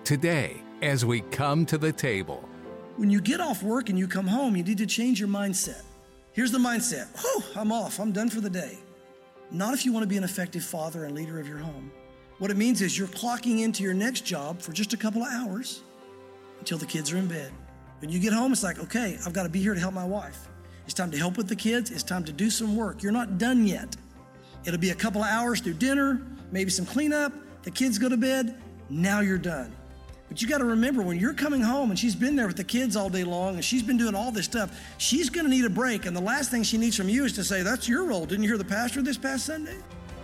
today as we come to the table. When you get off work and you come home, you need to change your mindset. Here's the mindset. I'm off. I'm done for the day. Not if you want to be an effective father and leader of your home. What it means is you're clocking into your next job for just a couple of hours until the kids are in bed. When you get home, it's like, okay, I've got to be here to help my wife. It's time to help with the kids. It's time to do some work. You're not done yet. It'll be a couple of hours through dinner, maybe some cleanup. The kids go to bed. Now you're done. But you got to remember, when you're coming home and she's been there with the kids all day long and she's been doing all this stuff, she's going to need a break. And the last thing she needs from you is to say, that's your role. Didn't you hear the pastor this past Sunday?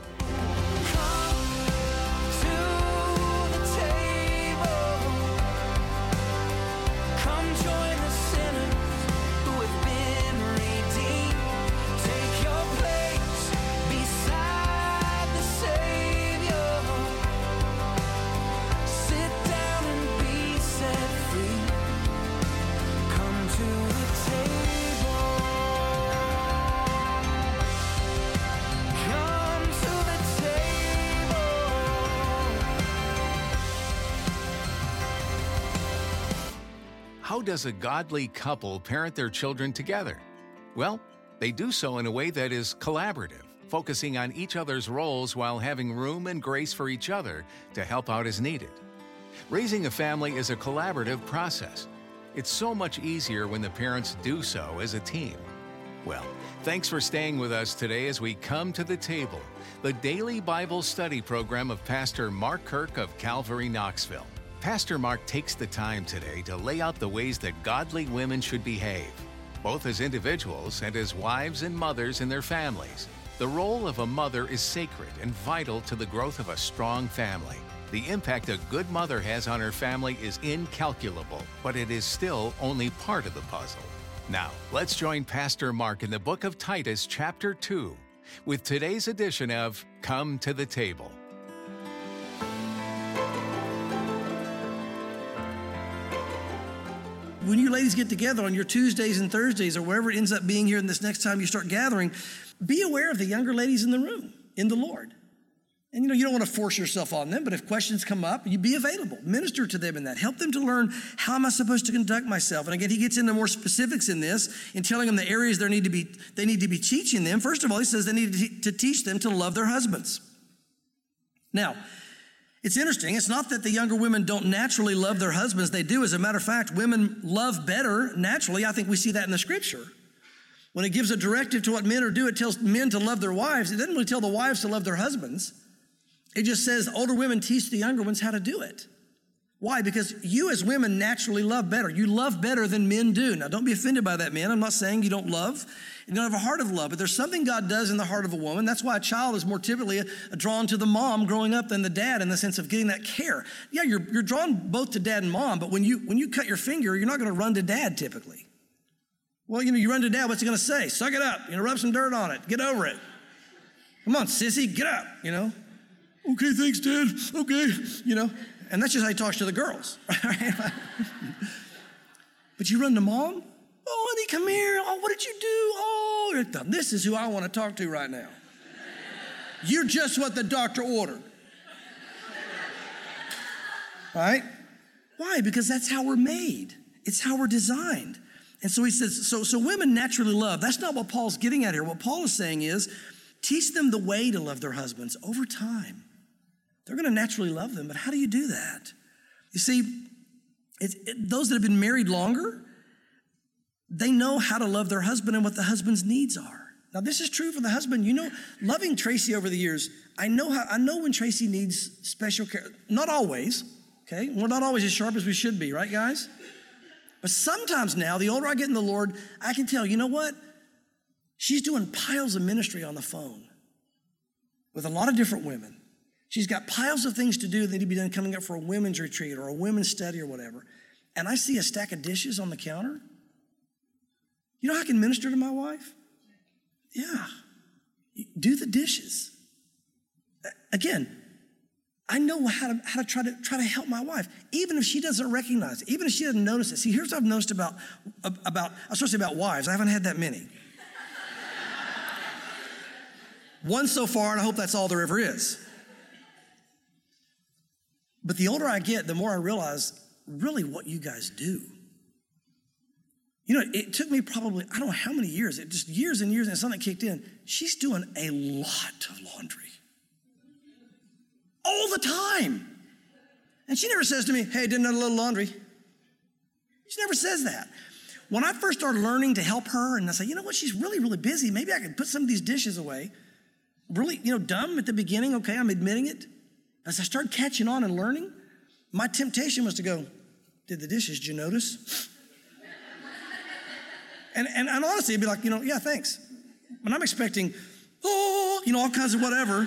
How does a godly couple parent their children together? Well, they do so in a way that is collaborative, focusing on each other's roles while having room and grace for each other to help out as needed. Raising a family is a collaborative process. It's so much easier when the parents do so as a team. Well, thanks for staying with us today as we come to the table, the daily Bible study program of Pastor Mark Kirk of Calvary, Knoxville. Pastor Mark takes the time today to lay out the ways that godly women should behave, both as individuals and as wives and mothers in their families. The role of a mother is sacred and vital to the growth of a strong family. The impact a good mother has on her family is incalculable, but it is still only part of the puzzle. Now, let's join Pastor Mark in the book of Titus, chapter 2, with today's edition of Come to the Table. When you ladies get together on your Tuesdays and Thursdays or wherever it ends up being here, and this next time you start gathering, be aware of the younger ladies in the room, in the Lord. And you don't want to force yourself on them, but if questions come up, you be available. Minister to them in that. Help them to learn, how am I supposed to conduct myself? And again, he gets into more specifics in this, in telling them the areas they need to be teaching them. First of all, he says they need to teach them to love their husbands. Now, it's interesting. It's not that the younger women don't naturally love their husbands. They do. As a matter of fact, women love better naturally. I think we see that in the scripture. When it gives a directive to what men are do, it tells men to love their wives. It doesn't really tell the wives to love their husbands. It just says older women teach the younger ones how to do it. Why? Because you as women naturally love better. You love better than men do. Now, don't be offended by that, men. I'm not saying you don't love. You don't have a heart of love, but there's something God does in the heart of a woman. That's why a child is more typically drawn to the mom growing up than the dad, in the sense of getting that care. Yeah, you're drawn both to dad and mom, but when you cut your finger, you're not going to run to dad typically. Well, you run to dad, what's he going to say? Suck it up, rub some dirt on it, get over it. Come on, sissy, get up, Okay, thanks, Dad. Okay, and that's just how he talks to the girls. But you run to mom? Oh, honey, come here. Oh, what did you do? Oh, this is who I want to talk to right now. You're just what the doctor ordered. Right? Why? Because that's how we're made. It's how we're designed. And so he says, so women naturally love. That's not what Paul's getting at here. What Paul is saying is, teach them the way to love their husbands over time. They're going to naturally love them, but how do you do that? You see, those that have been married longer, they know how to love their husband and what the husband's needs are. Now, this is true for the husband. Loving Tracy over the years, I know when Tracy needs special care. Not always, okay? We're not always as sharp as we should be, right, guys? But sometimes now, the older I get in the Lord, I can tell, you know what? She's doing piles of ministry on the phone with a lot of different women. She's got piles of things to do that need to be done coming up for a women's retreat or a women's study or whatever. And I see a stack of dishes on the counter. You know how I can minister to my wife? Yeah. Do the dishes. Again, I know how to try to help my wife, even if she doesn't recognize it, even if she doesn't notice it. See, here's what I've noticed about especially about wives. I haven't had that many. One so far, and I hope that's all there ever is. But the older I get, the more I realize really what you guys do. You know, it took me probably, I don't know how many years, just years and years, and something kicked in. She's doing a lot of laundry. All the time. And she never says to me, hey, didn't have a little laundry. She never says that. When I first started learning to help her, and I say, you know what, she's really, really busy. Maybe I could put some of these dishes away. Really, dumb at the beginning, okay, I'm admitting it. As I started catching on and learning, my temptation was to go, did the dishes, did you notice? And honestly, it'd be like, yeah, thanks. When I'm expecting, all kinds of whatever.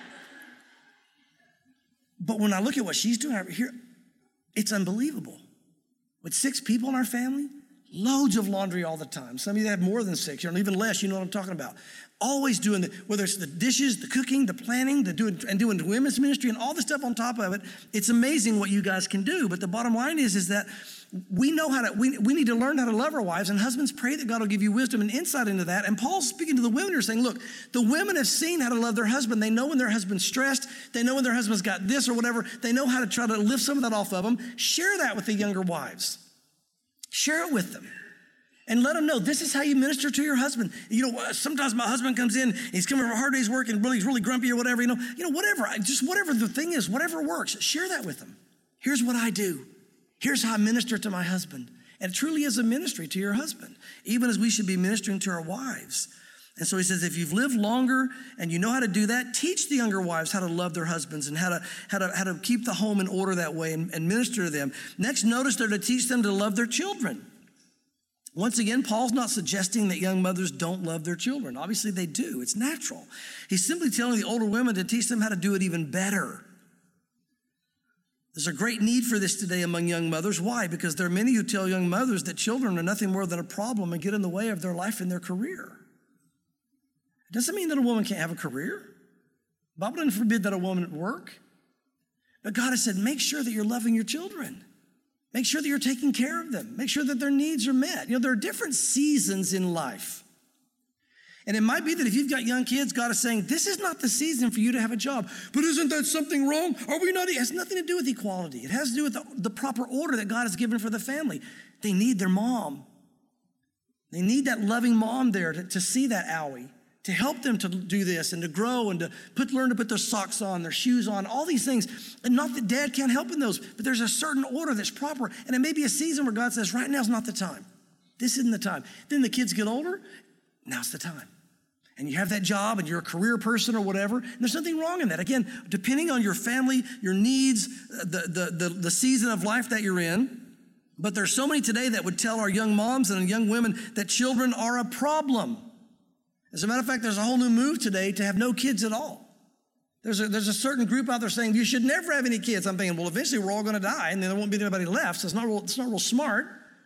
But when I look at what she's doing over here, it's unbelievable. With 6 people in our family, loads of laundry all the time. Some of you have more than 6, or even less, you know what I'm talking about. Always doing whether it's the dishes, the cooking, the planning, doing women's ministry and all the stuff on top of it. It's amazing what you guys can do. But the bottom line is that we know we need to learn how to love our wives, and husbands, pray that God will give you wisdom and insight into that. And Paul's speaking to the women who are saying, look, the women have seen how to love their husband. They know when their husband's stressed. They know when their husband's got this or whatever. They know how to try to lift some of that off of them. Share that with the younger wives. Share it with them. And let them know this is how you minister to your husband. Sometimes my husband comes in, he's coming from a hard day's work and he's really grumpy or whatever, whatever. Just whatever the thing is, whatever works, share that with them. Here's what I do. Here's how I minister to my husband. And it truly is a ministry to your husband, even as we should be ministering to our wives. And so he says, if you've lived longer and you know how to do that, teach the younger wives how to love their husbands and how to keep the home in order that way and minister to them. Next, notice they're to teach them to love their children. Once again, Paul's not suggesting that young mothers don't love their children. Obviously, they do. It's natural. He's simply telling the older women to teach them how to do it even better. There's a great need for this today among young mothers. Why? Because there are many who tell young mothers that children are nothing more than a problem and get in the way of their life and their career. It doesn't mean that a woman can't have a career. The Bible doesn't forbid that a woman work. But God has said, make sure that you're loving your children. Make sure that you're taking care of them. Make sure that their needs are met. There are different seasons in life. And it might be that if you've got young kids, God is saying, this is not the season for you to have a job. But isn't that something wrong? Are we not? It has nothing to do with equality. It has to do with the proper order that God has given for the family. They need their mom. They need that loving mom there to see that owie, to help them to do this and to grow and to learn to put their socks on, their shoes on, all these things. And not that dad can't help in those, but there's a certain order that's proper. And it may be a season where God says, right now's not the time. This isn't the time. Then the kids get older, now's the time. And you have that job and you're a career person or whatever. And there's nothing wrong in that. Again, depending on your family, your needs, the season of life that you're in. But there's so many today that would tell our young moms and young women that children are a problem. As a matter of fact, there's a whole new move today to have no kids at all. There's a certain group out there saying you should never have any kids. I'm thinking, well, eventually we're all going to die, and then there won't be anybody left. So it's not real smart.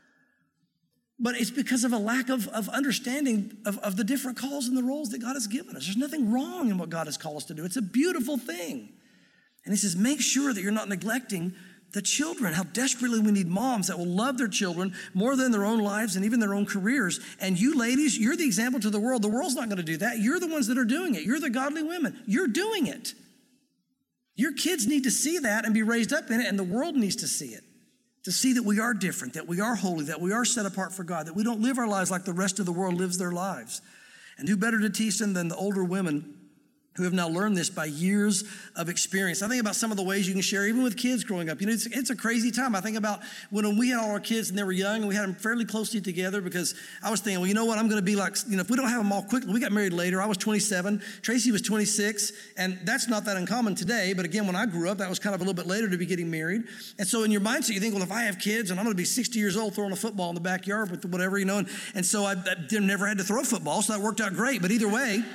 But it's because of a lack of understanding of the different calls and the roles that God has given us. There's nothing wrong in what God has called us to do. It's a beautiful thing. And he says, make sure that you're not neglecting the children, how desperately we need moms that will love their children more than their own lives and even their own careers. And you ladies, you're the example to the world. The world's not going to do that. You're the ones that are doing it. You're the godly women. You're doing it. Your kids need to see that and be raised up in it, and the world needs to see it, to see that we are different, that we are holy, that we are set apart for God, that we don't live our lives like the rest of the world lives their lives. And who better to teach them than the older women who have now learned this by years of experience. I think about some of the ways you can share, even with kids growing up. It's a crazy time. I think about when we had all our kids and they were young and we had them fairly closely together, because I was thinking, well, you know what? I'm going to be like, if we don't have them all quickly. We got married later. I was 27. Tracy was 26. And that's not that uncommon today. But again, when I grew up, that was kind of a little bit later to be getting married. And so in your mindset, you think, well, if I have kids and I'm going to be 60 years old throwing a football in the backyard with whatever, And so I never had to throw football. So that worked out great. But either way,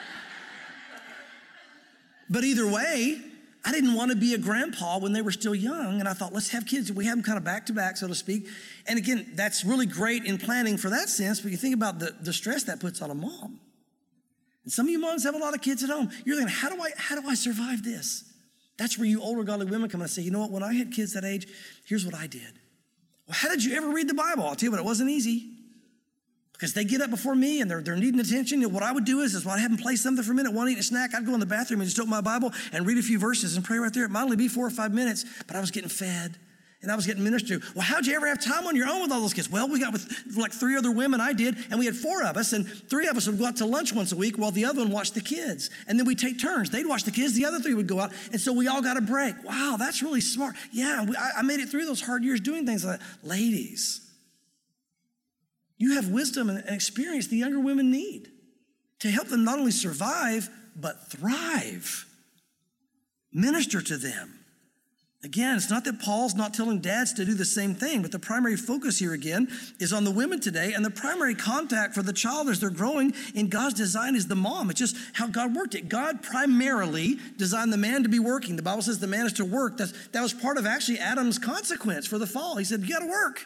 I didn't want to be a grandpa when they were still young. And I thought, let's have kids. We have them kind of back to back, so to speak. And again, that's really great in planning for that sense. But you think about the stress that puts on a mom. And some of you moms have a lot of kids at home. You're thinking, how do I survive this? That's where you older godly women come and say, you know what? When I had kids that age, here's what I did. Well, how did you ever read the Bible? I'll tell you what, it wasn't easy. because they get up before me and they're needing attention. What I would do is when I have them play something for a minute, want to eat a snack, I'd go in the bathroom and just open my Bible and read a few verses and pray right there. It might only be 4 or 5 minutes, but I was getting fed and I was getting ministered to. Well, how'd you ever have time on your own with all those kids? Well, we got with like 3 other women, I did, and we had 4 of us, and 3 of us would go out to lunch once a week while the other one watched the kids. And then we'd take turns. They'd watch the kids, the other 3 would go out, and so we all got a break. Wow, that's really smart. Yeah, I made it through those hard years doing things like that. Ladies, you have wisdom and experience the younger women need to help them not only survive, but thrive. Minister to them. Again, it's not that Paul's not telling dads to do the same thing, but the primary focus here again is on the women today, and the primary contact for the child as they're growing in God's design is the mom. It's just how God worked it. God primarily designed the man to be working. The Bible says the man is to work. That was part of actually Adam's consequence for the fall. He said, you got to work.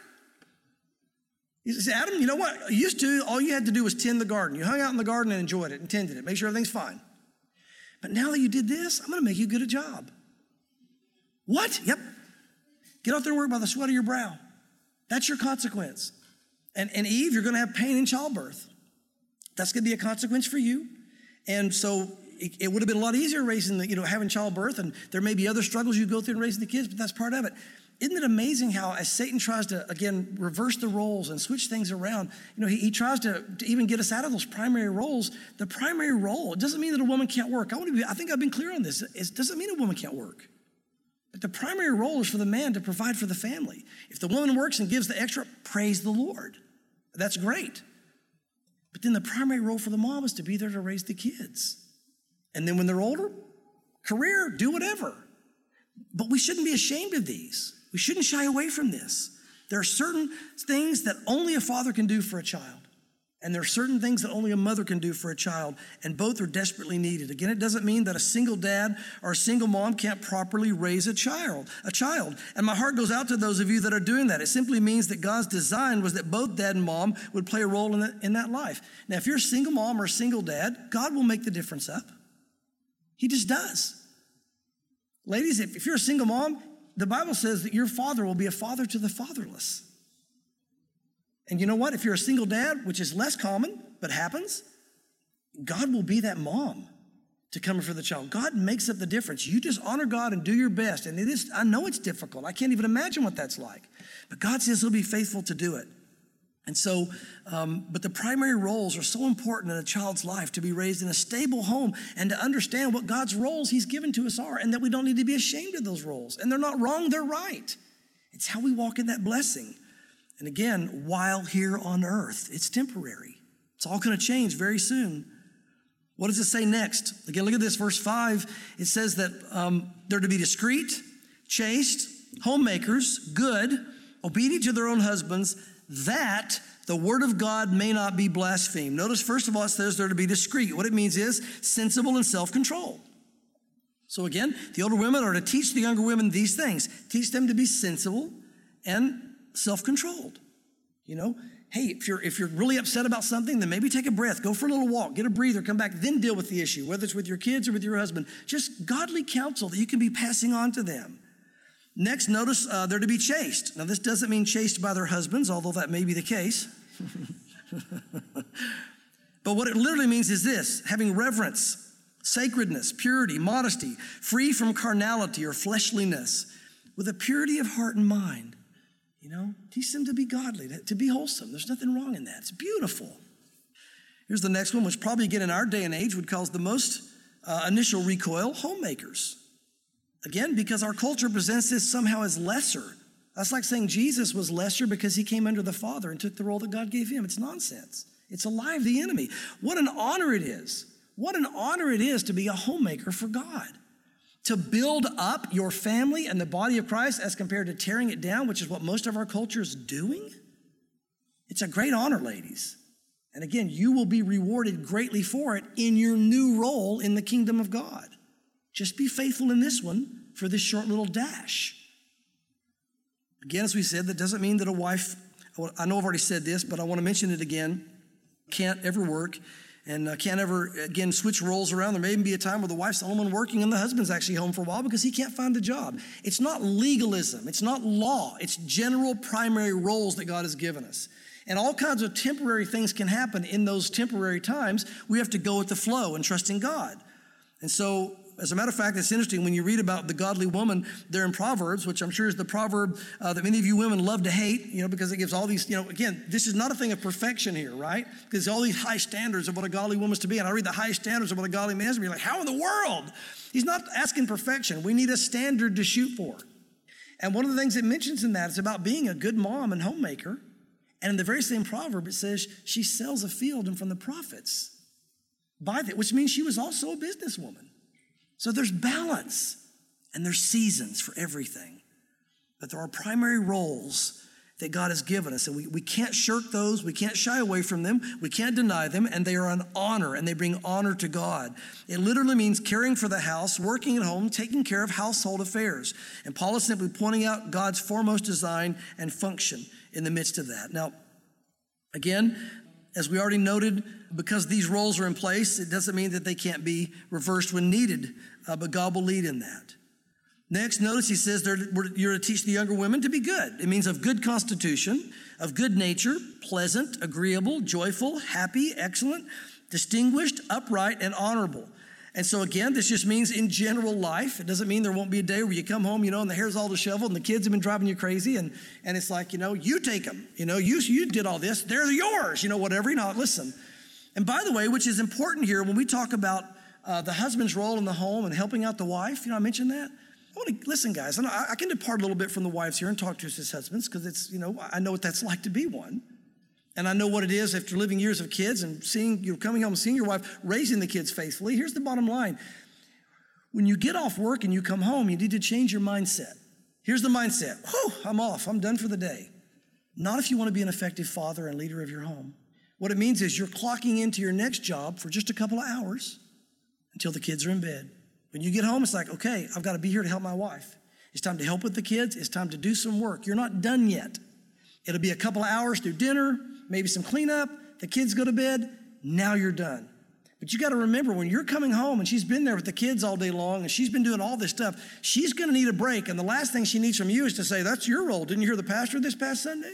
He said, Adam, you know what? Used to, all you had to do was tend the garden. You hung out in the garden and enjoyed it and tended it. Make sure everything's fine. But now that you did this, I'm going to make you good at a job. What? Yep. Get out there and work by the sweat of your brow. That's your consequence. And Eve, you're going to have pain in childbirth. That's going to be a consequence for you. And so it would have been a lot easier raising having childbirth, and there may be other struggles you go through in raising the kids, but that's part of it. Isn't it amazing how as Satan tries to, again, reverse the roles and switch things around, he tries to even get us out of those primary roles. The primary role, it doesn't mean that a woman can't work. I think I've been clear on this. It doesn't mean a woman can't work. But the primary role is for the man to provide for the family. If the woman works and gives the extra, praise the Lord. That's great. But then the primary role for the mom is to be there to raise the kids. And then when they're older, career, do whatever. But we shouldn't be ashamed of these. We shouldn't shy away from this. There are certain things that only a father can do for a child. And there are certain things that only a mother can do for a child, and both are desperately needed. Again, it doesn't mean that a single dad or a single mom can't properly raise a child. And my heart goes out to those of you that are doing that. It simply means that God's design was that both dad and mom would play a role in that life. Now, if you're a single mom or a single dad, God will make the difference up. He just does. Ladies, if you're a single mom, the Bible says that your father will be a father to the fatherless. And you know what? If you're a single dad, which is less common, but happens, God will be that mom to come for the child. God makes up the difference. You just honor God and do your best. And I know it's difficult. I can't even imagine what that's like. But God says he'll be faithful to do it. And so, but the primary roles are so important in a child's life, to be raised in a stable home and to understand what God's roles he's given to us are, and that we don't need to be ashamed of those roles. And they're not wrong, they're right. It's how we walk in that blessing. And again, while here on earth, it's temporary. It's all going to change very soon. What does it say next? Again, look at this, verse 5. It says that they're to be discreet, chaste, homemakers, good, obedient to their own husbands, that the word of God may not be blasphemed. Notice, first of all, it says they're to be discreet. What it means is sensible and self-controlled. So again, the older women are to teach the younger women these things. Teach them to be sensible and self-controlled. Hey, if you're really upset about something, then maybe take a breath, go for a little walk, get a breather, come back, then deal with the issue, whether it's with your kids or with your husband. Just godly counsel that you can be passing on to them. Next, notice they're to be chaste. Now, this doesn't mean chaste by their husbands, although that may be the case. But what it literally means is this: having reverence, sacredness, purity, modesty, free from carnality or fleshliness, with a purity of heart and mind. Teach them to be godly, to be wholesome. There's nothing wrong in that. It's beautiful. Here's the next one, which probably again in our day and age would cause the most initial recoil: homemakers. Again, because our culture presents this somehow as lesser. That's like saying Jesus was lesser because he came under the Father and took the role that God gave him. It's nonsense. It's a lie of the enemy. What an honor it is. What an honor it is to be a homemaker for God. To build up your family and the body of Christ as compared to tearing it down, which is what most of our culture is doing. It's a great honor, ladies. And again, you will be rewarded greatly for it in your new role in the kingdom of God. Just be faithful in this one for this short little dash. Again, as we said, that doesn't mean that a wife, I know I've already said this, but I want to mention it again, can't ever work and can't ever, again, switch roles around. There may even be a time where the wife's the only one working and the husband's actually home for a while because he can't find a job. It's not legalism. It's not law. It's general primary roles that God has given us. And all kinds of temporary things can happen in those temporary times. We have to go with the flow and trust in God. And so, as a matter of fact, it's interesting when you read about the godly woman there in Proverbs, which I'm sure is the proverb that many of you women love to hate, because it gives all these, again, this is not a thing of perfection here, right? Because all these high standards of what a godly woman is to be. And I read the high standards of what a godly man is to be. Like, how in the world? He's not asking perfection. We need a standard to shoot for. And one of the things it mentions in that is about being a good mom and homemaker. And in the very same proverb, it says she sells a field and from the profits buy that, which means she was also a businesswoman. So there's balance and there's seasons for everything. But there are primary roles that God has given us, and we can't shirk those. We can't shy away from them. We can't deny them, and they are an honor, and they bring honor to God. It literally means caring for the house, working at home, taking care of household affairs. And Paul is simply pointing out God's foremost design and function in the midst of that. Now, again, as we already noted, because these roles are in place, it doesn't mean that they can't be reversed when needed, but God will lead in that. Next, notice he says you're to teach the younger women to be good. It means of good constitution, of good nature, pleasant, agreeable, joyful, happy, excellent, distinguished, upright, and honorable. And so again, this just means in general life. It doesn't mean there won't be a day where you come home, and the hair's all disheveled and the kids have been driving you crazy. And it's like, you take them. You did all this. They're yours, whatever. Listen. And by the way, which is important here, when we talk about the husband's role in the home and helping out the wife, I mentioned that. Listen, guys, I can depart a little bit from the wives here and talk to us as husbands because it's, I know what that's like to be one. And I know what it is after living years of kids and coming home and seeing your wife raising the kids faithfully. Here's the bottom line. When you get off work and you come home, you need to change your mindset. Here's the mindset. Whew, I'm off. I'm done for the day. Not if you want to be an effective father and leader of your home. What it means is you're clocking into your next job for just a couple of hours until the kids are in bed. When you get home, it's like, okay, I've got to be here to help my wife. It's time to help with the kids. It's time to do some work. You're not done yet. It'll be a couple of hours through dinner, maybe some cleanup. The kids go to bed. Now you're done. But you got to remember, when you're coming home and she's been there with the kids all day long and she's been doing all this stuff, she's going to need a break. And the last thing she needs from you is to say, that's your role. Didn't you hear the pastor this past Sunday?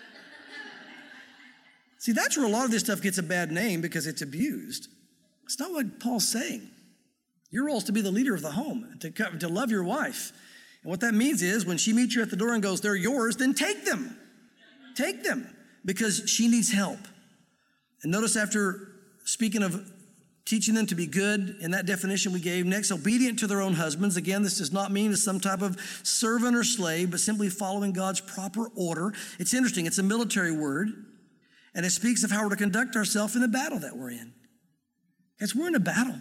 See, that's where a lot of this stuff gets a bad name because it's abused. It's not what Paul's saying. Your role is to be the leader of the home, to love your wife. And what that means is when she meets you at the door and goes, they're yours, then take them. Take them because she needs help. And notice after speaking of teaching them to be good in that definition we gave, next, obedient to their own husbands. Again, this does not mean as some type of servant or slave, but simply following God's proper order. It's interesting. It's a military word, and it speaks of how we're to conduct ourselves in the battle that we're in. Because we're in a battle.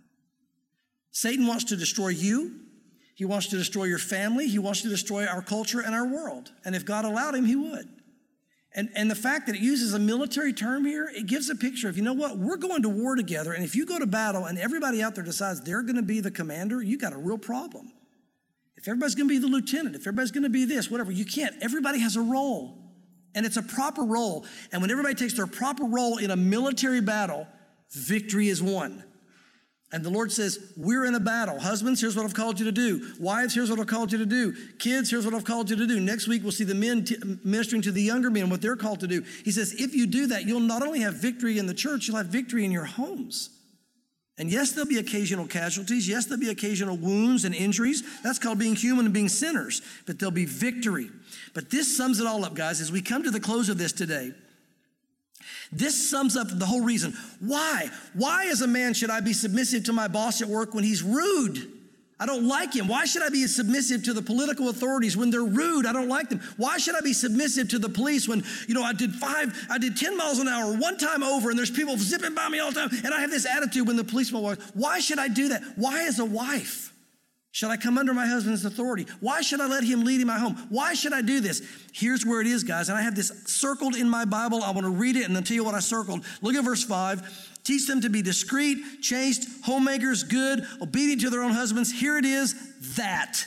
Satan wants to destroy you. He wants to destroy your family. He wants to destroy our culture and our world. And if God allowed him, he would. And the fact that it uses a military term here, it gives a picture of, we're going to war together. And if you go to battle and everybody out there decides they're going to be the commander, you got a real problem. If everybody's going to be the lieutenant, if everybody's going to be this, whatever, you can't. Everybody has a role. And it's a proper role. And when everybody takes their proper role in a military battle, victory is won. And the Lord says, we're in a battle. Husbands, here's what I've called you to do. Wives, here's what I've called you to do. Kids, here's what I've called you to do. Next week, we'll see the men ministering to the younger men, what they're called to do. He says, if you do that, you'll not only have victory in the church, you'll have victory in your homes. And yes, there'll be occasional casualties. Yes, there'll be occasional wounds and injuries. That's called being human and being sinners. But there'll be victory. But this sums it all up, guys, as we come to the close of this today. This sums up the whole reason. Why? Why as a man should I be submissive to my boss at work when he's rude? I don't like him. Why should I be submissive to the political authorities when they're rude? I don't like them. Why should I be submissive to the police when, I did 10 miles an hour one time over and there's people zipping by me all the time and I have this attitude when the policeman walks. Why should I do that? Why as a wife should I come under my husband's authority? Why should I let him lead in my home? Why should I do this? Here's where it is, guys. And I have this circled in my Bible. I want to read it and then tell you what I circled. Look at verse 5. Teach them to be discreet, chaste, homemakers, good, obedient to their own husbands. Here it is, that.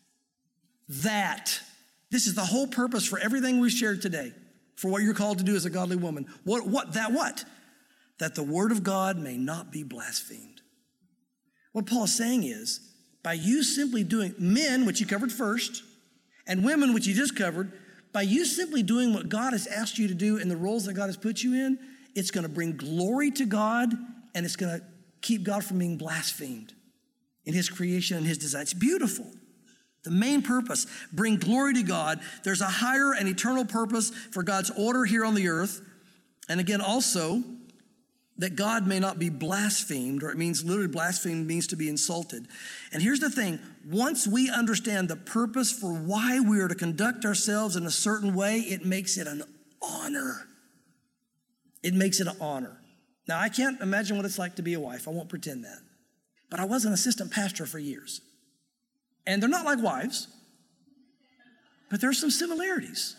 This is the whole purpose for everything we've shared today, for what you're called to do as a godly woman. What? That the word of God may not be blasphemed. What Paul is saying is, by you simply doing, men, which you covered first, and women, which you just covered, by you simply doing what God has asked you to do in the roles that God has put you in, it's going to bring glory to God, and it's going to keep God from being blasphemed in his creation and his design. It's beautiful. The main purpose, bring glory to God. There's a higher and eternal purpose for God's order here on the earth. And again, also, that God may not be blasphemed, or it means literally blasphemed means to be insulted. And here's the thing, once we understand the purpose for why we are to conduct ourselves in a certain way, it makes it an honor. It makes it an honor. Now, I can't imagine what it's like to be a wife. I won't pretend that. But I was an assistant pastor for years. And they're not like wives, but there are some similarities.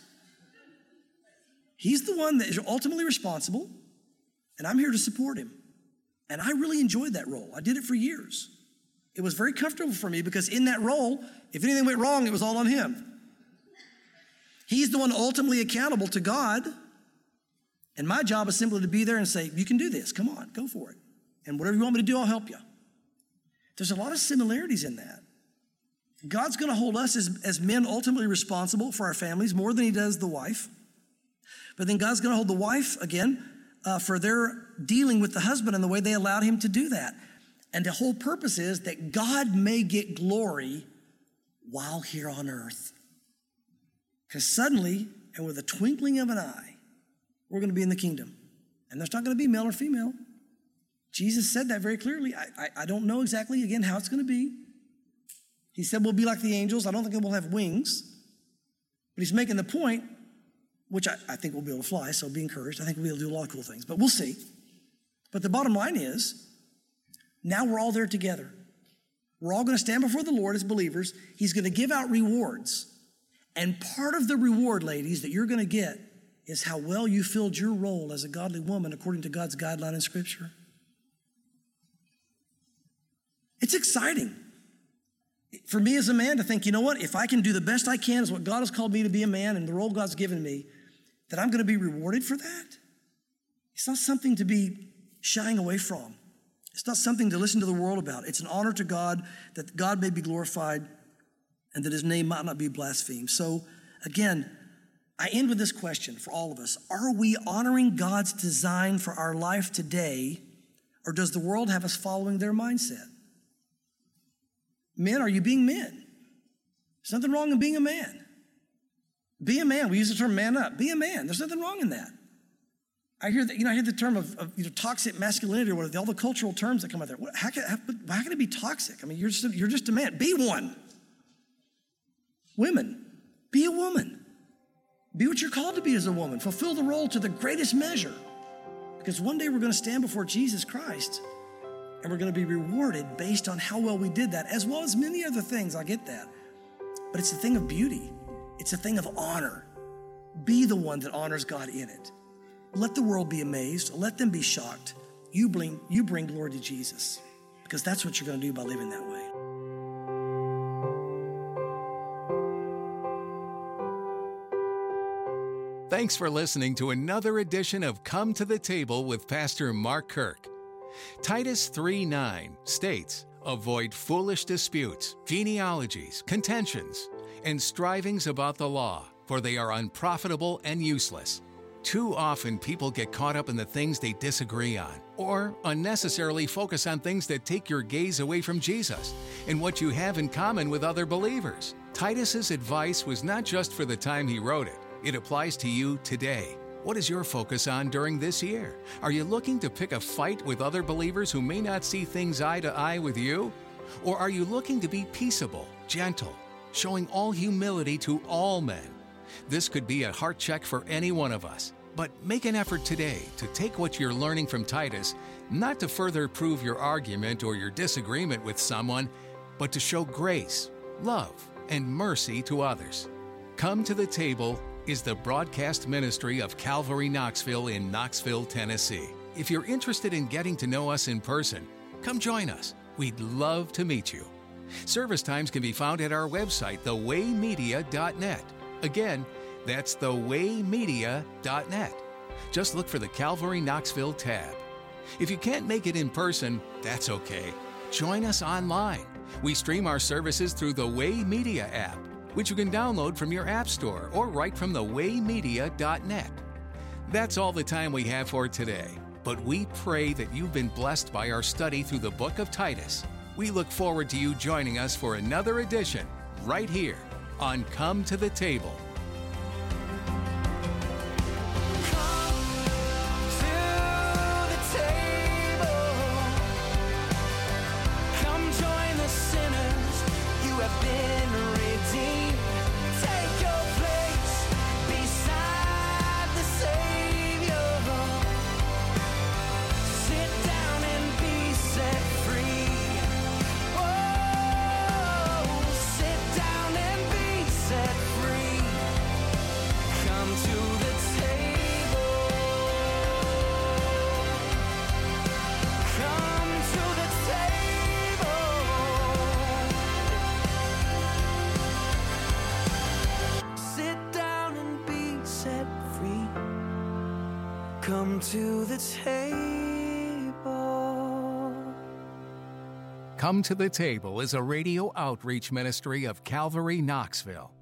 He's the one that is ultimately responsible, and I'm here to support him. And I really enjoyed that role. I did it for years. It was very comfortable for me because in that role, if anything went wrong, it was all on him. He's the one ultimately accountable to God. And my job is simply to be there and say, you can do this. Come on, go for it. And whatever you want me to do, I'll help you. There's a lot of similarities in that. God's going to hold us as men ultimately responsible for our families more than he does the wife. But then God's going to hold the wife, again, for their dealing with the husband and the way they allowed him to do that. And the whole purpose is that God may get glory while here on earth. Because suddenly, and with a twinkling of an eye, we're going to be in the kingdom. And there's not going to be male or female. Jesus said that very clearly. I don't know exactly, again, how it's going to be. He said we'll be like the angels. I don't think we'll have wings. But he's making the point, which I think we'll be able to fly, so be encouraged. I think we'll be able to do a lot of cool things, but we'll see. But the bottom line is, now we're all there together. We're all going to stand before the Lord as believers. He's going to give out rewards. And part of the reward, ladies, that you're going to get is how well you filled your role as a godly woman according to God's guideline in Scripture. It's exciting for me as a man to think, you know what, if I can do the best I can as what God has called me to be a man and the role God's given me, that I'm going to be rewarded for that. It's not something to be shying away from. It's not something to listen to the world about. It's an honor to God that God may be glorified and that his name might not be blasphemed. So again, I end with this question for all of us. Are we honoring God's design for our life today, or does the world have us following their mindset? Men, are you being men? There's nothing wrong in being a man. Be a man. We use the term man up. Be a man. There's nothing wrong in that. I hear that, I hear the term of toxic masculinity or whatever, all the cultural terms that come out there. How can it be toxic? I mean, you're just a man. Be one. Women, be a woman. Be what you're called to be as a woman. Fulfill the role to the greatest measure. Because one day we're going to stand before Jesus Christ and we're going to be rewarded based on how well we did that, as well as many other things. I get that. But it's a thing of beauty. It's a thing of honor. Be the one that honors God in it. Let the world be amazed. Let them be shocked. You bring glory to Jesus, because that's what you're going to do by living that way. Thanks for listening to another edition of Come to the Table with Pastor Mark Kirk. Titus 3:9 states, "Avoid foolish disputes, genealogies, contentions, and strivings about the law, for they are unprofitable and useless." Too often people get caught up in the things they disagree on, or unnecessarily focus on things that take your gaze away from Jesus and what you have in common with other believers. Titus's advice was not just for the time he wrote it. It applies to you today. What is your focus on during this year? Are you looking to pick a fight with other believers who may not see things eye to eye with you? Or are you looking to be peaceable, gentle, showing all humility to all men? This could be a heart check for any one of us. But make an effort today to take what you're learning from Titus, not to further prove your argument or your disagreement with someone, but to show grace, love, and mercy to others. Come to the Table is the broadcast ministry of Calvary Knoxville in Knoxville, Tennessee. If you're interested in getting to know us in person, come join us. We'd love to meet you. Service times can be found at our website, thewaymedia.net. Again, that's thewaymedia.net. Just look for the Calvary Knoxville tab. If you can't make it in person, that's okay. Join us online. We stream our services through the Way Media app. which you can download from your app store or right from thewaymedia.net. That's all the time we have for today, but we pray that you've been blessed by our study through the book of Titus. We look forward to you joining us for another edition right here on Come to the Table. Come to the table. Come to the Table is a radio outreach ministry of Calvary Knoxville.